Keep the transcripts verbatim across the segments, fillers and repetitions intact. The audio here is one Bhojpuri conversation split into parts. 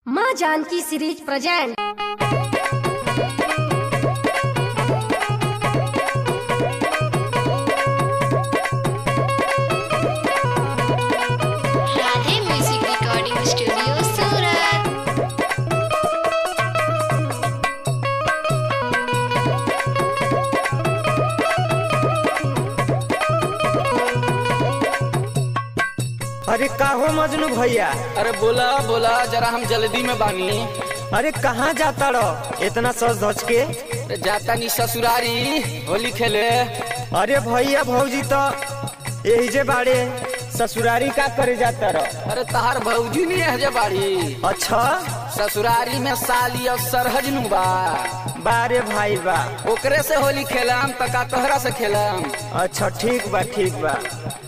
माँ Janki series present. Radhe music recording studio Surat. अरे का हो मजनू भैया। अरे बोला बोला जरा हम जल्दी में बानी। अरे कहाँ जाता रहो इतना सज धज के? अरे जाता नी ससुरारी होली खेले। अरे भैया भौजी तो यही जे बाड़े, ससुरारी का करे जाता रहो? अरे तहार भौजी नहीं है जे बाड़ी। अच्छा ससुरारी में साली और सरहज नु बा। बारे भाई बा, ओकरे से होली खेलम त का तोहरा से खेलम। अच्छा ठीक बा ठीक बा।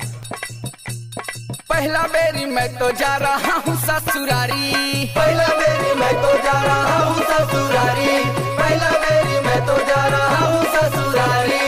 पहला बेरी मैं तो जा रहा हूँ ससुरारी। पहला बेरी मैं तो जा रहा हूँ ससुरारी। पहला बेरी मैं तो जा रहा हूँ ससुरारी।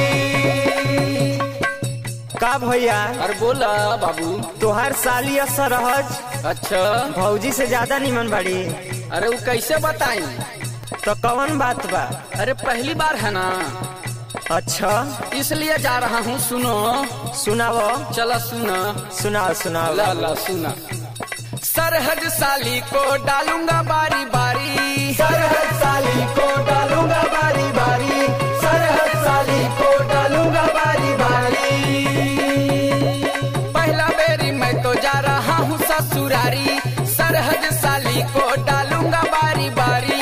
का भैया? अरे बोला बाबू। तोहार साली और सरहज अच्छा भौजी से ज्यादा निमन बाड़ी। अरे वो कैसे बताई? तो कौन बात बा? अरे पहली बार है ना, अच्छा इसलिए जा रहा हूँ। सुनो सुनाओ। चलो सुना सुनाओ सुनाओ। ला ला सुना। सरहद साली को डालूंगा बारी बारी। सरहद साली को डालूंगा बारी बारी। सरहद साली को डालूंगा बारी बारी। पहला बेरी मैं तो जा रहा हूँ ससुरारी। सरहद साली को डालूंगा बारी बारी।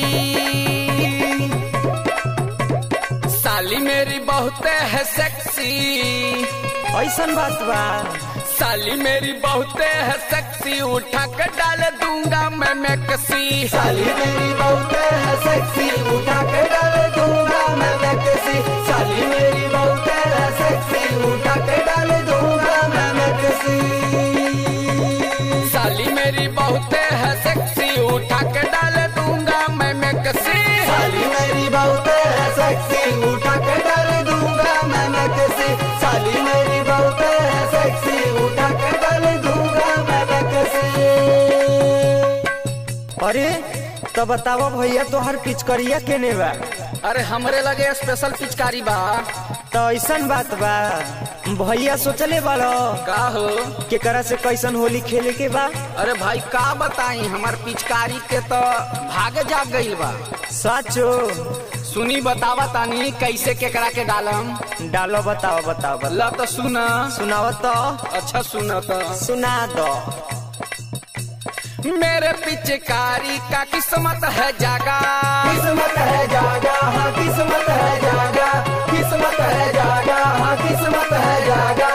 साली मेरी बहुत है सेक्सी। ऐसन बात बा? साली मेरी बहुत है सेक्सी, उठा कर डाल दूंगा मैं मैक्सी। साली मेरी बहुत है सेक्सी, उठा के डाल दूंगा मैं मैक्सी। साली मेरी बहुत है सेक्सी, उठा के डाल दूंगा मैं मैक्सी। साली मेरी बहुत है सेक्सी, उठा के डाल दूंगा मैं मैक्सी। साली मेरी बहुत है सेक्सी, उठा के डाल दूंगा मैं मैक्सी। साली मेरी बहुत है सेक्सी, उठा के डाल दूंगा मैं मैक्सी। अरे तो बताओ भैया, तोहर पिचकरिया केने बा? अरे हमरे लगे स्पेशल पिचकारी बा। तो ऐसन बात बा? भैया सोचले बालो का हो? केकरा से कैसन होली खेले के बा? अरे भाई का बताई, हमार पिचकारी के तो भाग जाग गईल बा। साचो? सुनी बतावा तानी कैसे केकरा के डालम। डालो बताओ बताओ बताओ। ला तो सुना। सुनाओ तो। अच्छा सुना तो सुना दो। मेरे पिचकारी का किस्मत है जागा। किस्मत है जागा, हाँ किस्मत है जागा। किस्मत है जागा, हाँ किस्मत है जागा।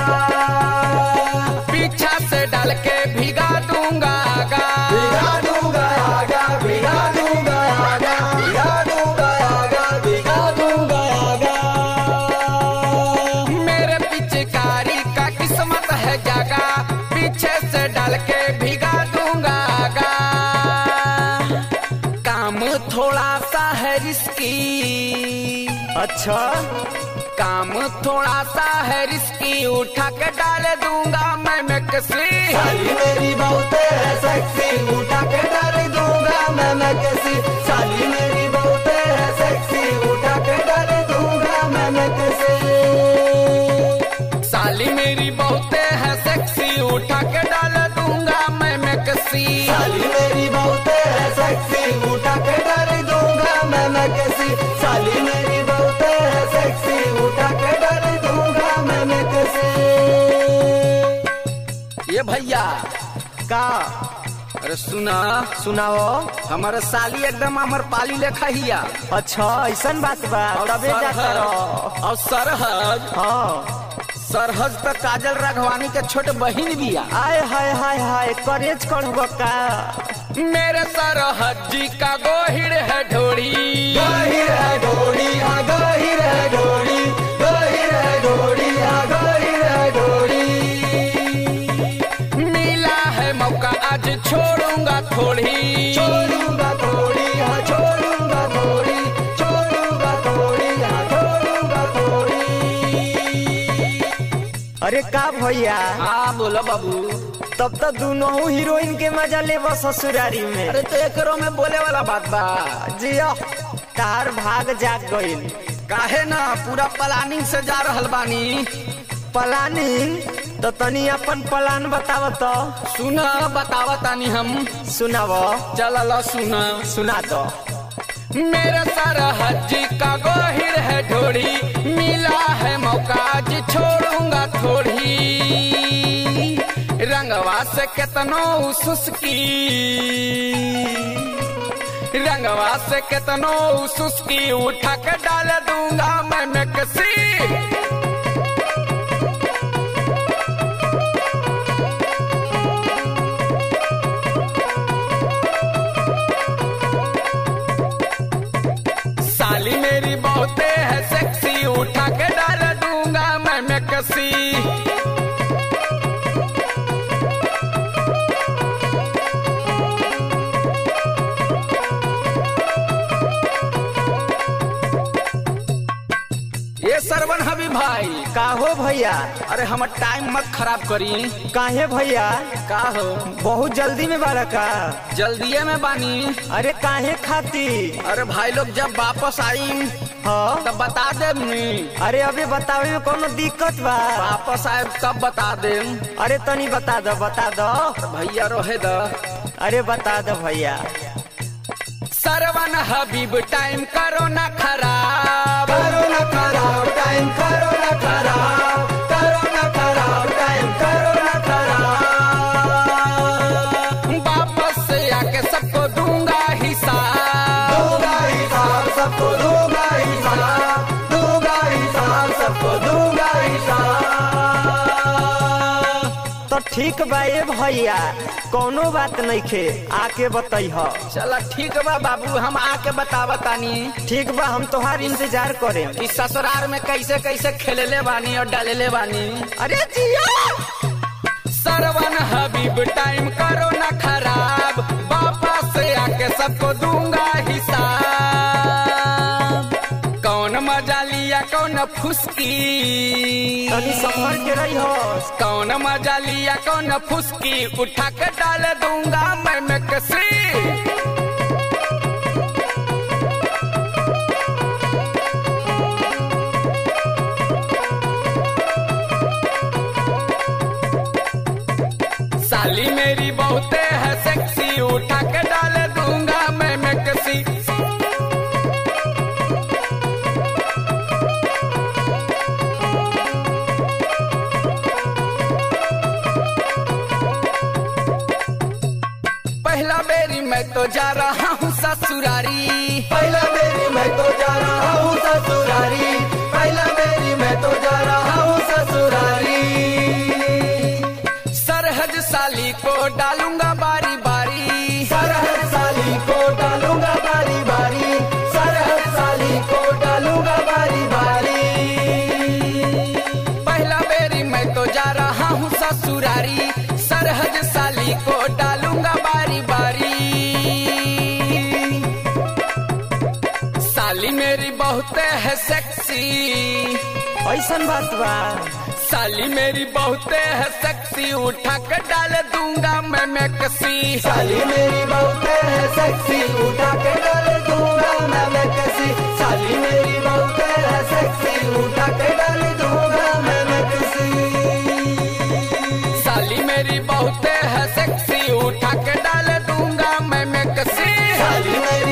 पीछा से डाल के भिगा दूंगा आगा। भिगा दूंगा आगा, भिगा दूंगा आगा। भिगा दूंगा आगा, भिगा दूंगा आगा। मेरे पिचकारी का किस्मत है जागा, पीछे से डाल के भिगा दूंगा आगा। काम थोड़ा सा है रिस्की। अच्छा काम थोड़ा सा है रिस्की, उठा के डाल दूंगा मैं मैक्सी। साली मेरी बहुत है सेक्सी, उठा के डाल दूंगा मैं मैक्सी। साली मेरी बहुत है सेक्सी, उठा के डाल दूंगा मैं मैक्सी। साली मेरी बहुत है सेक्सी, उठा के डाल दूंगा मैं मैक्सी। साली मेरी बहुत है सेक्सी, उठा के डाल दूंगा मैं मैक्सी। साली मेरी बहुत है सेक्सी, उठा के डाल दूंगा मैं मैक्सी। ये भैया का? अरे सुना। सुनाओ। हमारा साली एकदम अमर पाली लेखा हिया। अच्छा ऐसन बात बा? और तबे जाता रहो। सरहद और सरहद हाँ सरहद तो काजल राघवानी के छोट बहिन बिया। आय हाय हाय हाय करेज करब का? मेरे सरहद जी का गोहिर है ढोड़ी। गहिर है ढोड़ी, हाँ गहिर है ढोड़ी। गहिर है ढोड़ी, हाँ गहिर है ढोड़ी। मिला है मौका आज छोड़ूंगा थोड़ी। छोड़ूंगा थोड़ी, हाँ छोड़ूंगा थोड़ी। छोड़ूंगा थोड़ी, हाँ छोड़ूंगा थोड़ी। अरे का भैया? हाँ बोला बाबू। तब तो दोनों हीरोइन के मजा ले बस ससुरारी में। अरे तो एकरो में बोले वाला बात बा जिया तार भाग जाग गईल। काहे ना पूरा प्लानिंग से जा रहल बानी। प्लानिंग तो तनी अपन प्लान बताव तो। सुना बतावा तानी हम। सुनाव। चल ला सुना सुना तो। मेरे सरहद जी का गोहिर है ढोड़ी, मिला है मौका जी छोड़ूंगा थोड़ी। रंगवा से कितनो सुस्की, रंगवा से कितनो सुस्की उठा के डाल दूंगा मैं मैं किसी। साली मेरी बहुते है सेक्सी, उठा के डाल दूंगा मैं मैं किसी। ये सरवन हबी भाई। का हो भैया? अरे हम टाइम मत खराब करी। काहे भैया? का हो बहुत जल्दी में बारा का? जल्दीए में बानी। अरे काहे खाती? अरे भाई लोग जब वापस आई हाँ तब बता दे। अरे अभी बतावे में कोनो दिक्कत बा? वापस आए तब बता दे। अरे तनी बता दो बता दो भैया रोहे द। अरे बता दो भैया। सरवन हबीब टाइम करो ना खराब, करो ना खराब टाइम, करो ना खराब, करो ना खराब टाइम, करो ना खराब। वापस से आके सबको दूंगा हिसाब, दूंगा हिसाब सबको दूंगा हिसाब, दूंगा हिसाब सबको दूंगा हिसाब। तो ठीक बा ए भैया, कोनो बात नहीं खे, आके बताई हो। चला ठीक बा बाबू, हम आके बतावा तानी। ठीक बा, हम तोहार इंतजार करे। इस ससुराल में कैसे कैसे खेलले बानी और डालले बानी। अरे जिया सरवन हबीब टाइम करो ना खराब, वापस से आके सबको दूंगा हिसाब। कौन मजा लिया कौन फुसकी, तनी संभल के रही हो। कौन मजा लिया कौन फुसकी, उठा के डाल दूंगा मैं मैं किसी। साली मेरी बहुते है सेक्सी, उठा के डाल दूंगा मैं मैं किसी। पहला बेरी मैं तो जा रहा हूँ ससुरारी, पहला बेरी मैं तो जा रहा हूँ ससुरारी, पहला बेरी मैं तो जा रहा हूँ ससुरारी। सरहद साली को डालूंगा बारी बारी, सरहद साली को डालूंगा बारी बारी, सरहद साली को डालूंगा बारी बारी। पहला बेरी मैं तो जा रहा हूँ ससुरारी, सरहद साली को डालूंगा बारी बारी। साली मेरी बहुत है सेक्सी, ऐसन बात बा। साली मेरी बहुत है सेक्सी, उठा के डाल दूंगा मैं मैं किसी। साली मेरी बहुत है सेक्सी, उठा के डाल दूंगा मैं मैं किसी। साली मेरी बहुत है सेक्सी, उठा के डाल दूंगा मैं मैं किसी। साली मेरी बहुत है सेक्सी, उठा के डाल दूंगा मैं मैं किसी। साली मेरी